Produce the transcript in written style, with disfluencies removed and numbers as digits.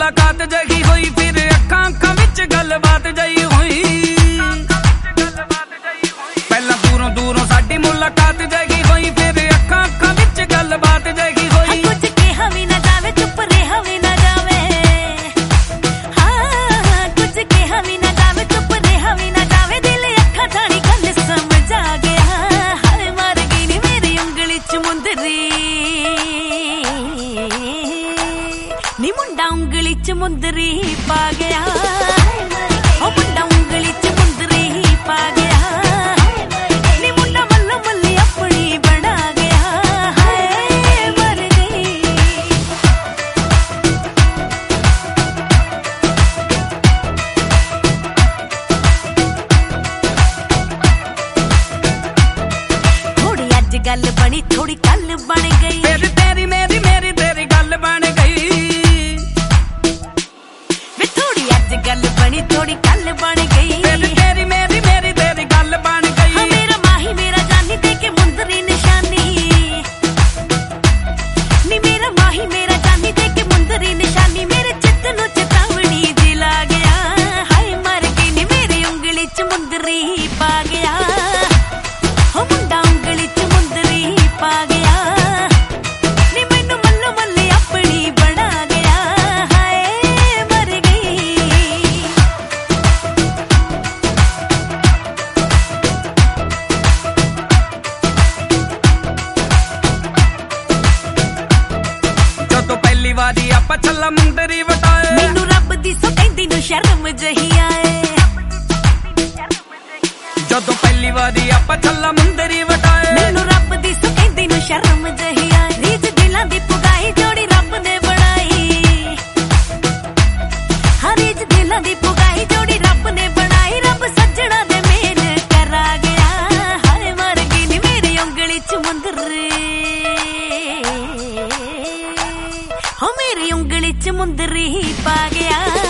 मुलाकात जगी हुई, फिर अखां अखां विच गलबात जई हुई। पहला दूरों दूरों साडी मुलाकात जगी हुई, फिर अखां अखां विच गलबात जगी हुई। कुछ कहा भी ना जावे, चुप रहा भी ना जावे। हाँ कुछ कहा भी ना जावे, चुप रहा भी ना जावे। दिल अखां थानी गल समझ आ गया। हाय मर गई नी मेरी उंगली च मुंदरी, नी मुंडा उंगली च मुंदरी पा गया। ओ मुंडा उंगली च मुंदरी पा गया। नी मुंडा मल्लो मल्ली अपनी बना गया। हाय मर गई। थोड़ी अज गल बनी, थोड़ी कल बन गई। फिर तेरी मेरी मेरी तेरी गल बन गई। गल बनी थोड़ी कल बन गई। फिर तेरी मेरी मेरी तेरी गल बन गई। हाँ मेरा माही मेरा जानी दे के मुंदरी निशानी, नी मेरा माही मेरा जानी दे के मुंदरी निशानी। मेरे चित्त नु चेतावनी दिला गया। हाय मर गई नी मेरी उंगली च मुंदरी पा गया। हो मुंडा उंगली च मुंदरी पा गया। नी मैनू मल्लो मल्ले अपनी बना गया। हाय मर गई। ਜਦੋਂ ਪਹਿਲੀ ਵਾਰੀ ਆਪਾਂ ਛੱਲਾ ਮੁੰਦਰੀ ਵਟਾਏ, ਮੈਨੂੰ ਰੱਬ ਦੀ ਸੋ ਕਹਿੰਦੀ ਨੂੰ ਸ਼ਰਮ ਜਹੀ ਆਏ। ਜਦੋਂ ਪਹਿਲੀ ਵਾਰੀ ਆਪਾਂ ਛੱਲਾ ਮੁੰਦਰੀ ਵਟਾਏ, ਮੈਨੂੰ ਰੱਬ ਦੀ ਸੋ ਕਹਿੰਦੀ ਨੂੰ ਸ਼ਰਮ ਜਹੀ ਆਏ। ਰੀਝ ਦਿਲਾਂ ਦੀ ਪੁਗਾਈ ਜੋੜੀ ਰੱਬ ਨੇ ਬਣਾਈ। ਹਾਂ ਰੀਝ ਦਿਲਾਂ ਦੀ ਪੁਗਾਈ ਜੋੜੀ ਰੱਬ ਨੇ ਬਣਾਈ। ਰੱਬ ਸੱਜਣਾ ਦੇ ਮੇਲ ਕਰਾ ਗਿਆ। ਹਾਏ ਮਰ ਗਈ ਨੀ ਮੇਰੀ ਉਂਗਲੀ ਚ ਮੁੰਦਰੀ, ਹੋ ਮੇਰੀ ਉਂਗਲੀ ਚ ਮੁੰਦਰੀ ਪਾ ਗਿਆ।